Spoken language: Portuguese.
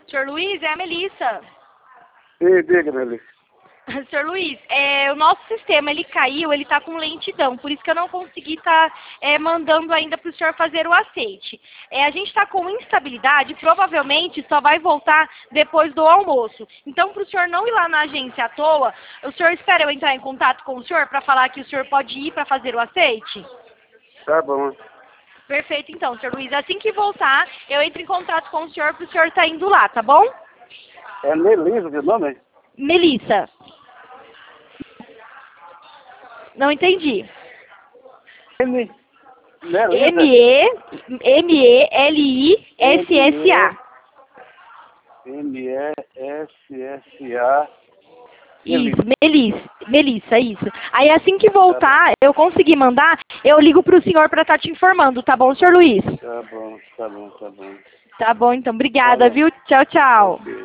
Senhor Luiz, é a Melissa. Ei, diga, Melissa. Senhor Luiz, o nosso sistema, ele caiu, ele está com lentidão, por isso que eu não consegui estar mandando ainda para o senhor fazer o aceite. A gente está com instabilidade, provavelmente só vai voltar depois do almoço. Então, para o senhor não ir lá na agência à toa, o senhor espera eu entrar em contato com o senhor para falar que o senhor pode ir para fazer o aceite? Tá bom. Perfeito, então, senhor Luiz. Assim que voltar, eu entro em contato com o senhor para o senhor estar indo lá, tá bom? É Melissa, seu nome? Melissa. Não entendi. M-E-L-I-S-S-A. M-E-S-S-A. Isso, Melissa, isso. Aí assim que voltar, eu conseguir mandar, eu ligo pro senhor para estar te informando, tá bom, senhor Luiz? Tá bom, tá bom, tá bom. Tá bom, então, obrigada, viu? Tchau, tchau. Ok.